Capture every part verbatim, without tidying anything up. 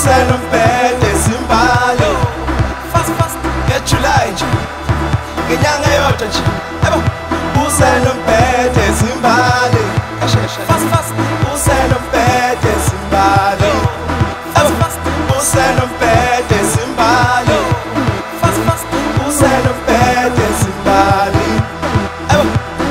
usenompete simbali fast fast ngejuly nje ngenyanga yodwa nje yebo usenompete simbali fast fast usenompete simbali fast fast usenompete simbali fast fast usenompete simbali yebo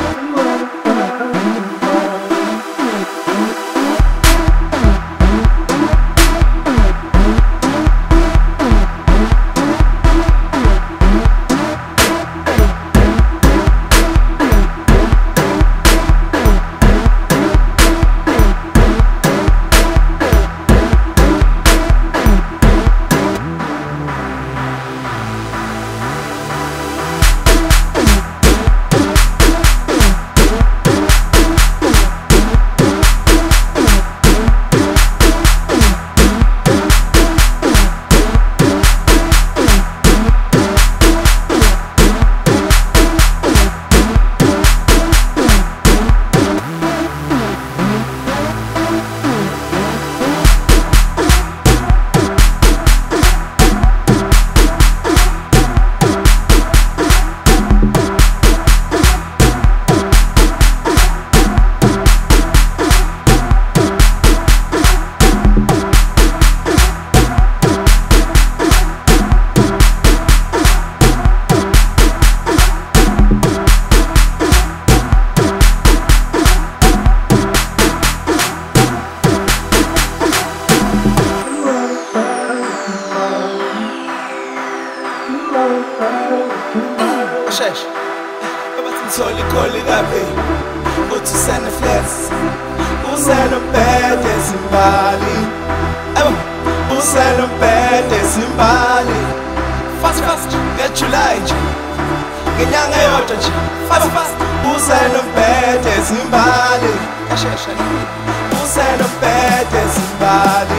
Shesh, babathi ngithole ikholi kabi uthi usene flex usenompete simbali ebo usenompete simbali fast fast ngejuly nje ngenyanga yodwa nje fast fast usenompete simbali shesha usenompete simbali